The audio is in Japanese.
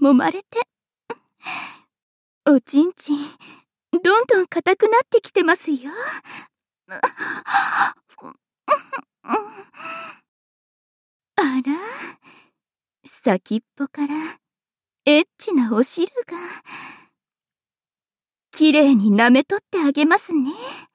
揉まれて。おちんちん、どんどん硬くなってきてますよ。あら、先っぽからエッチなお汁が。きれいに舐めとってあげますね。